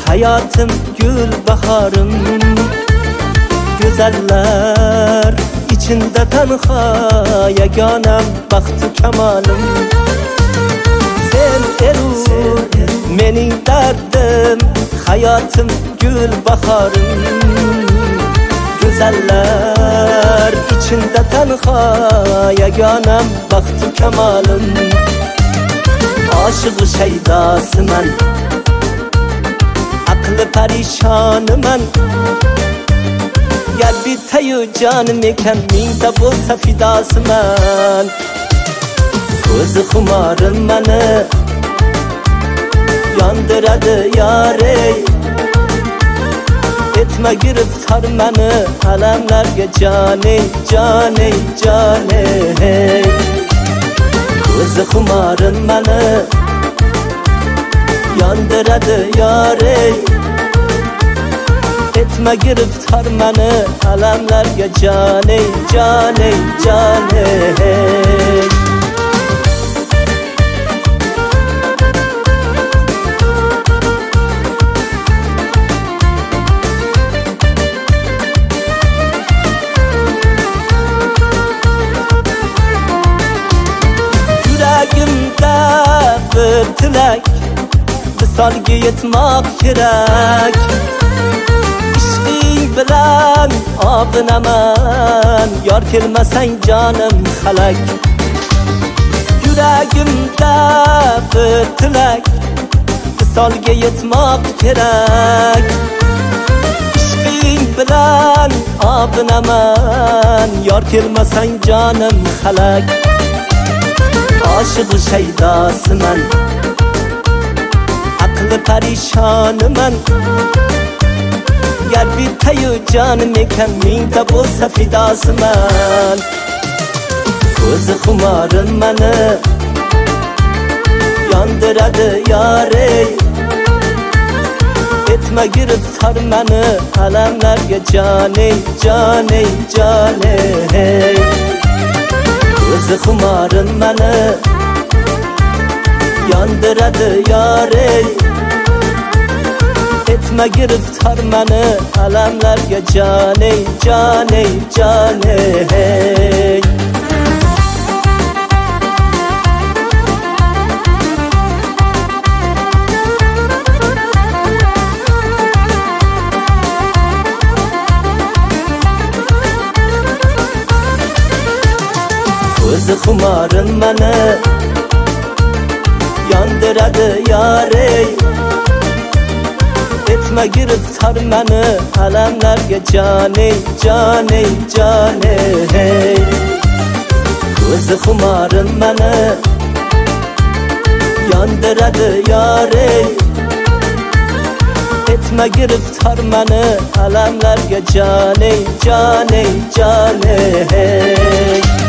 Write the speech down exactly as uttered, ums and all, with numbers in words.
Hayatım gül baharım, güzeller içinde tenha, yeganem bahtı kemalım. Sen erur menin derdim, hayatım gül baharım, güzeller içinde tenha, yeganem bahtı kemalım. Aşık şeydası men, aklı perişanı men. Gel bir tayu canım eken, minde bulsa fidası men. Gözü xumarın meni yandırады yare. Etme giriftar meni alemlerge cane, cane, cane. Gözü xumarın meni yandırады yare. Etme giriftar meni alemlerge cane, cane, cane. Yüreğimde bir tilek, visalga yetmek gerek. İşqing bilan obinaman, yor kelmasan canım halak. Yüreğimde bir tilek, visalga yetmek gerek. İşqing bilan obinaman, yor kelmasan canım halak. Aşık şeydası men, aklı perişanı men. Gel bir tayu canım eken, minde bulsa fidası men. Gözü xumarın meni yandırады yare. Etme giriftar meni alemlerge cane, cane, cane. Gözü xumarın meni yandırады yare. Etme giriftar meni alemlerge cane, cane, cane. Gözü xumarın meni yandırады yare. Etme giriftar meni alemlerge cane, cane, cane. Gözü xumarın meni yandırады yare. Etme giriftar meni alemlerge cane, cane, cane.